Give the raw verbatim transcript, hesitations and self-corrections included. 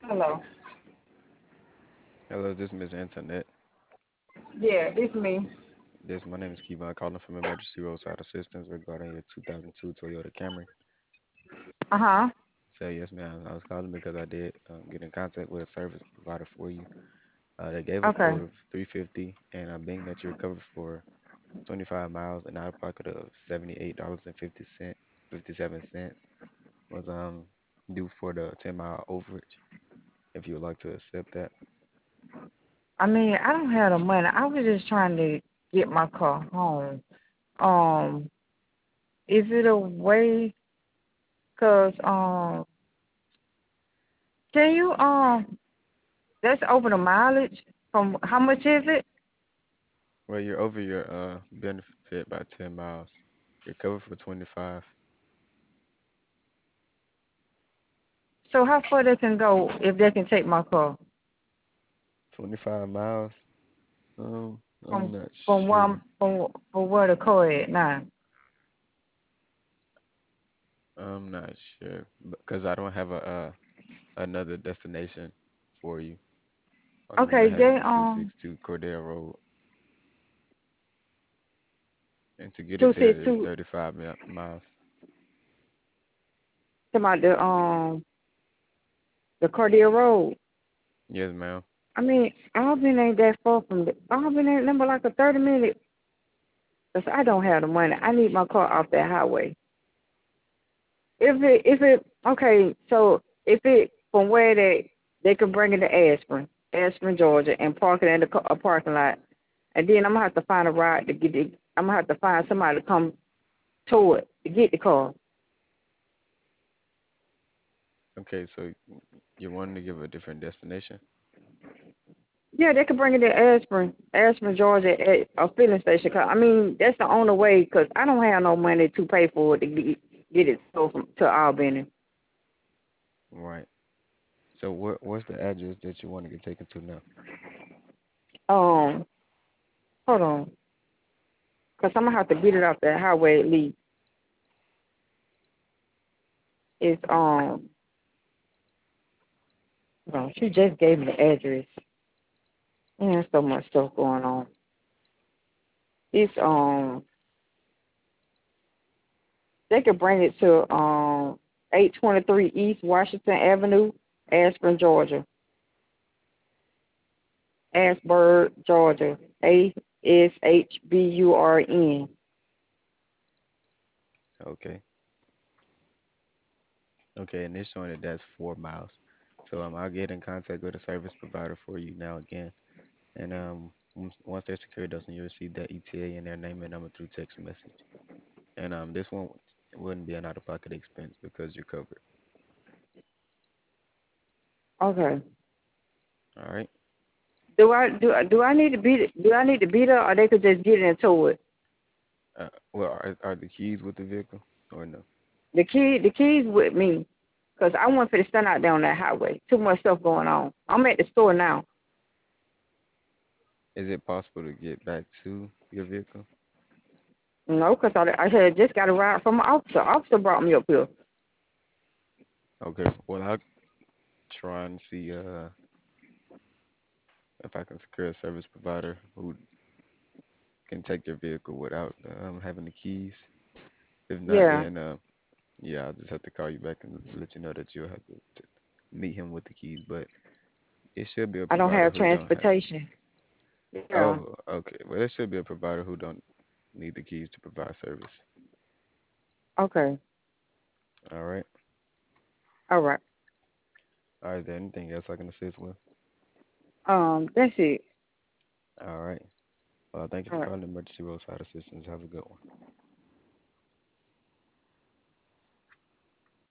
Hello. Hello, this is Miss Antoinette. Yeah, it's me. This my name is Kevon calling from Emergency Roadside Assistance regarding your two thousand two Toyota Camry. Uh huh. So yes, ma'am, I was calling because I did um, get in contact with a service provider for you. Uh, they gave a Okay. quote of three fifty, and I'm being that you're covered for twenty-five miles and out of pocket of seventy-eight dollars and fifty cent, fifty-seven cents was um due for the ten mile overage. If you would like to accept that, I mean, I don't have the money. I was just trying to get my car home. Um, is it a way? Cause um, can you um, let's over the mileage from how much is it? well, you're over your uh benefit by ten miles. You're covered for twenty-five. So how far they can go if they can take my car twenty-five miles. Um, I'm from not from where sure. I'm, from from where the car at now? I'm not sure because I don't have a uh, another destination for you. Only one I Okay, have is they the um two sixty-two Cordell Road, and to get two it there six is two. thirty-five mi- miles. About the um the Cartier Road. Yes, ma'am. I mean, Albany ain't that far from the Albany ain't number like a thirty minute. Cause I don't have the money. I need my car off that highway. If it if it okay, so if it from where they they can bring it to Aspirin, Aspirin, Georgia, and park it in the ca- a parking lot, and then I'm gonna have to find a ride to get it. I'm gonna have to find somebody to come to it to get the car. Okay, so you're wanting to give a different destination? Yeah, they can bring it to Aspirin, Aspirin, Georgia, at a filling station. 'Cause, I mean, that's the only way. Cause I don't have no money to pay for it to get get it sold from to Albany. Right. So what what's the address that you want to get taken to now? Um, hold on, cause I'm gonna have to get it off that highway at least. It's um, hold on, she just gave me the address. Man, there's so much stuff going on. It's um, they could bring it to um, eight twenty-three East Washington Avenue, Ashburn, Georgia. Ashburn, Georgia. A S H B U R N. Okay. Okay, and it's showing that that's four miles. So um, I'll get in contact with a service provider for you now again. And um, once once they're secured, us, and you receive that E T A and their name and number through text message. And um, this one wouldn't be an out-of-pocket expense because you're covered. Okay. All right. Do I do do I need to beat it? Do I need to beat her, or they could just get into it? Uh, well, are, are the keys with the vehicle or no? The key, the keys with me, cause I want for to stand out there on that highway. Too much stuff going on. I'm at the store now. Is it possible to get back to your vehicle? No, cause I I had just got a ride from an officer. Officer brought me up here. Okay. Well, I'll try and see uh if I can secure a service provider who can take your vehicle without um having the keys. If not, Yeah, then uh yeah, I'll just have to call you back and let you know that you'll have to, to meet him with the keys. But it should be a I don't provider have who don't have. transportation. Yeah. Oh, okay. Well, there should be a provider who don't need the keys to provide service. Okay. All right. All right. All right. Is there anything else I can assist with? Um, that's it. All right. Well, thank you All for right. calling Emergency Roadside Assistance. Have a good one.